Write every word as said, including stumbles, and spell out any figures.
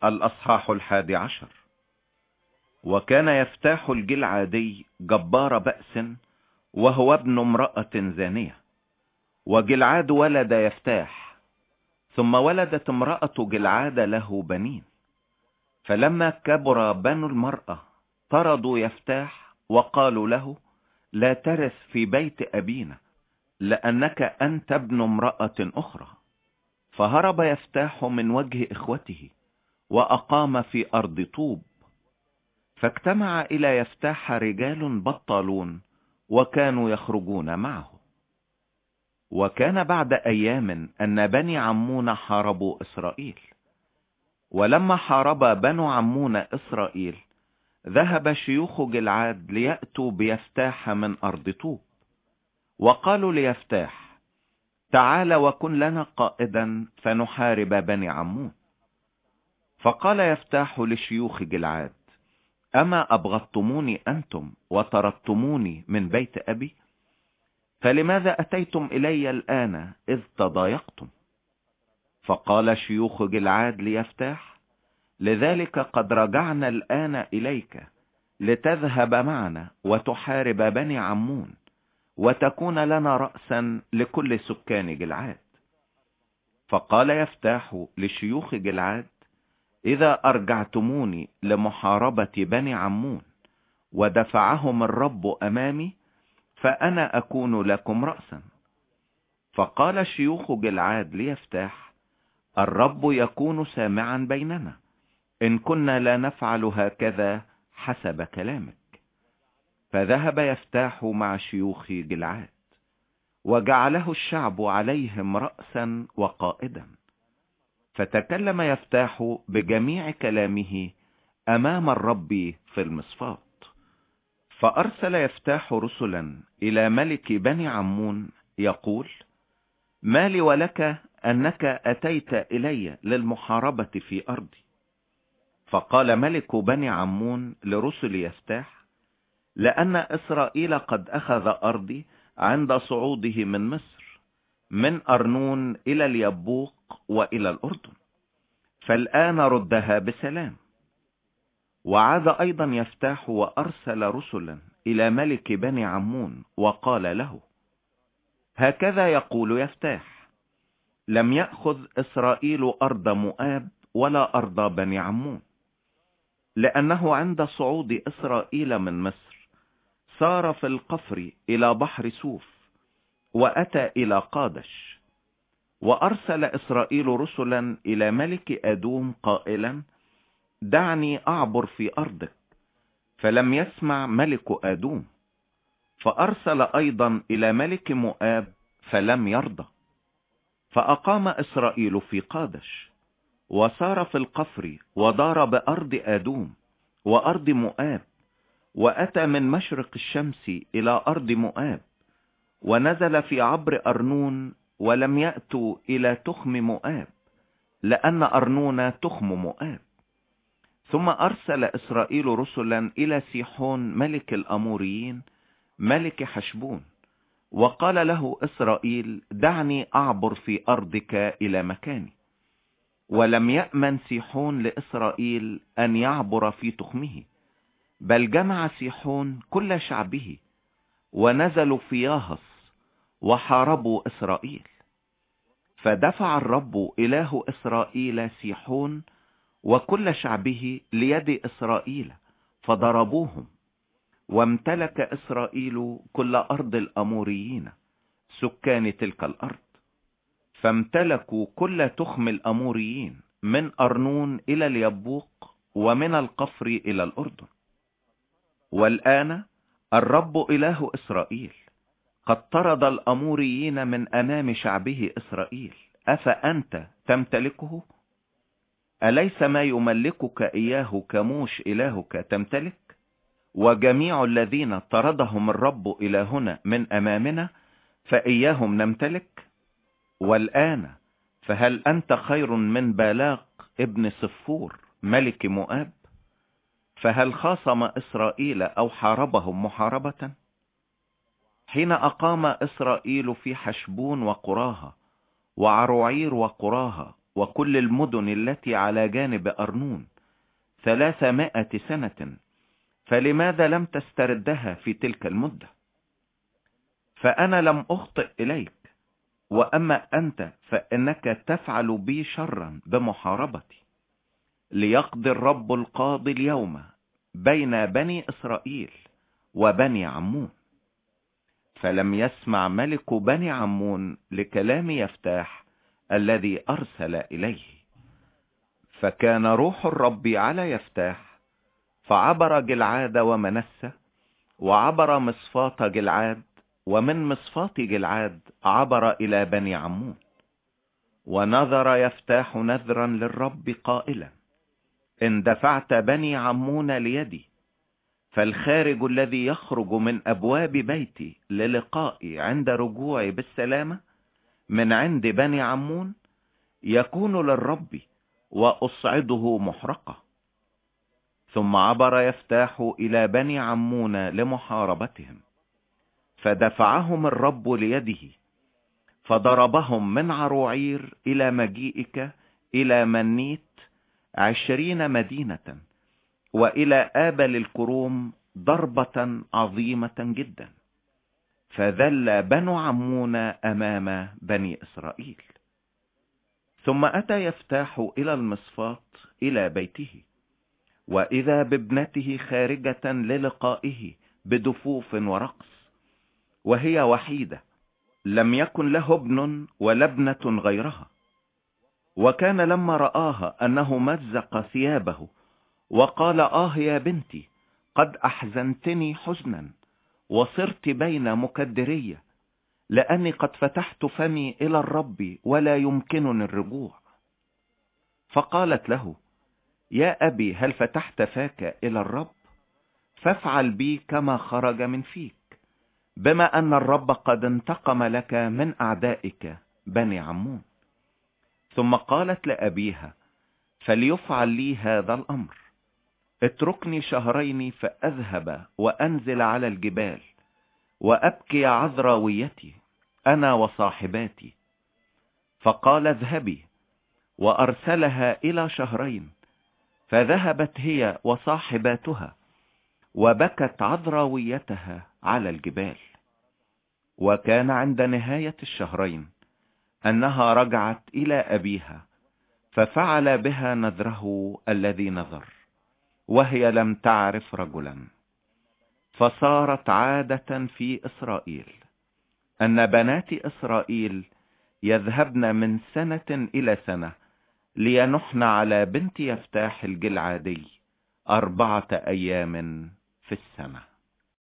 الأصحاح الحادي عشر. وكان يفتاح الجلعادي جبار بأس، وهو ابن امرأة زانية. وجلعاد ولد يفتاح، ثم ولدت امرأة جلعاد له بنين. فلما كبر بنو المرأة طردوا يفتاح وقالوا له: لا ترث في بيت أبينا، لأنك أنت ابن امرأة أخرى. فهرب يفتاح من وجه إخوته وأقام في أرض طوب. فاجتمع إلى يفتاح رجال بطالون وكانوا يخرجون معه. وكان بعد أيام أن بني عمون حاربوا إسرائيل. ولما حارب بنو عمون إسرائيل ذهب شيوخ جلعاد ليأتوا بيفتاح من أرض طوب، وقالوا ليفتاح: تعال وكن لنا قائدا فنحارب بني عمون. فقال يفتاح لشيوخ جلعاد: أما أبغضتموني أنتم وطردتموني من بيت أبي؟ فلماذا أتيتم إلي الآن إذ تضايقتم؟ فقال شيوخ جلعاد ليفتاح: لذلك قد رجعنا الآن إليك لتذهب معنا وتحارب بني عمون، وتكون لنا رأسا لكل سكان جلعاد. فقال يفتاح لشيوخ جلعاد: إذا أرجعتموني لمحاربة بني عمون ودفعهم الرب أمامي، فأنا أكون لكم رأسا. فقال شيوخ جلعاد ليفتاح: الرب يكون سامعا بيننا إن كنا لا نفعل هكذا حسب كلامك. فذهب يفتاح مع شيوخ جلعاد، وجعله الشعب عليهم رأسا وقائدا. فتكلم يفتاح بجميع كلامه أمام الرب في المصفات. فأرسل يفتاح رسلا إلى ملك بني عمون يقول: ما لي ولك أنك أتيت إلي للمحاربة في أرضي؟ فقال ملك بني عمون لرسل يفتاح: لأن إسرائيل قد أخذ أرضي عند صعوده من مصر، من أرنون إلى اليبوق وإلى الأردن، فالآن ردها بسلام. وعاد أيضا يفتاح وأرسل رسلا إلى ملك بني عمون وقال له: هكذا يقول يفتاح: لم يأخذ إسرائيل أرض مؤاب ولا أرض بني عمون، لأنه عند صعود إسرائيل من مصر سار في القفر إلى بحر سوف وأتى إلى قادش. وأرسل إسرائيل رسلا إلى ملك أدوم قائلا: دعني أعبر في أرضك، فلم يسمع ملك أدوم. فأرسل أيضا إلى ملك مؤاب فلم يرضى. فأقام إسرائيل في قادش، وسار في القفر ودار بأرض أدوم وأرض مؤاب، وأتى من مشرق الشمس إلى أرض مؤاب، ونزل في عبر أرنون، ولم يأتوا إلى تخم مؤاب، لأن أرنون تخم مؤاب. ثم أرسل إسرائيل رسلا إلى سيحون ملك الأموريين ملك حشبون، وقال له إسرائيل: دعني أعبر في أرضك إلى مكاني. ولم يأمن سيحون لإسرائيل أن يعبر في تخمه، بل جمع سيحون كل شعبه ونزلوا في ياهص وحاربوا إسرائيل. فدفع الرب إله إسرائيل سيحون وكل شعبه ليد إسرائيل فضربوهم. وامتلك إسرائيل كل أرض الأموريين سكان تلك الأرض، فامتلكوا كل تخم الأموريين من أرنون إلى اليبوق ومن القفر إلى الأردن. والآن الرب إله إسرائيل قد طرد الأموريين من أمام شعبه إسرائيل، أفأنت تمتلكه؟ أليس ما يملكك إياه كموش إلهك تمتلك؟ وجميع الذين طردهم الرب إلى هنا من أمامنا فإياهم نمتلك. والآن فهل أنت خير من بالاق ابن صفور ملك مؤاب؟ فهل خاصم إسرائيل أو حاربهم محاربة؟ حين أقام إسرائيل في حشبون وقراها وعروعير وقراها وكل المدن التي على جانب أرنون ثلاثمائة سنة، فلماذا لم تستردها في تلك المدة؟ فأنا لم أخطئ إليك، وأما أنت فإنك تفعل بي شرا بمحاربتي، ليقضي الرب القاضي اليوم بين بني إسرائيل وبني عمون. فلم يسمع ملك بني عمون لكلام يفتاح الذي أرسل إليه. فكان روح الرب على يفتاح، فعبر جلعاد ومنسة، وعبر مصفات جلعاد، ومن مصفات جلعاد عبر إلى بني عمون. ونظر يفتاح نذرا للرب قائلا: إن دفعت بني عمون ليدي، فالخارج الذي يخرج من أبواب بيتي للقائي عند رجوعي بالسلامة من عند بني عمون يكون للرب، وأصعده محرقة. ثم عبر يفتاح إلى بني عمون لمحاربتهم، فدفعهم الرب ليده، فضربهم من عروعير إلى مجيئك إلى منيت عشرين مدينة، وإلى آبل الكروم ضربة عظيمة جدا، فذل بنو عمون أمام بني إسرائيل. ثم أتى يفتاح إلى المصفات إلى بيته، وإذا بابنته خارجة للقائه بدفوف ورقص، وهي وحيدة، لم يكن له ابن ولا ابنة غيرها. وكان لما رآها أنه مزق ثيابه وقال: آه يا بنتي، قد أحزنتني حزنا، وصرت بين مكدرية، لأني قد فتحت فمي إلى الرب ولا يمكنني الرجوع. فقالت له: يا أبي، هل فتحت فاك إلى الرب؟ فافعل بي كما خرج من فيك، بما أن الرب قد انتقم لك من أعدائك بني عمون. ثم قالت لأبيها: فليفعل لي هذا الأمر، اتركني شهرين فأذهب وأنزل على الجبال وأبكي عذراويتي أنا وصاحباتي. فقال: اذهبي. وأرسلها إلى شهرين، فذهبت هي وصاحباتها وبكت عذراويتها على الجبال. وكان عند نهاية الشهرين أنها رجعت إلى أبيها، ففعل بها نذره الذي نذر، وهي لم تعرف رجلا. فصارت عادة في إسرائيل أن بنات إسرائيل يذهبن من سنة إلى سنة لينحن على بنت يفتاح الجلعادي أربعة أيام في السنة.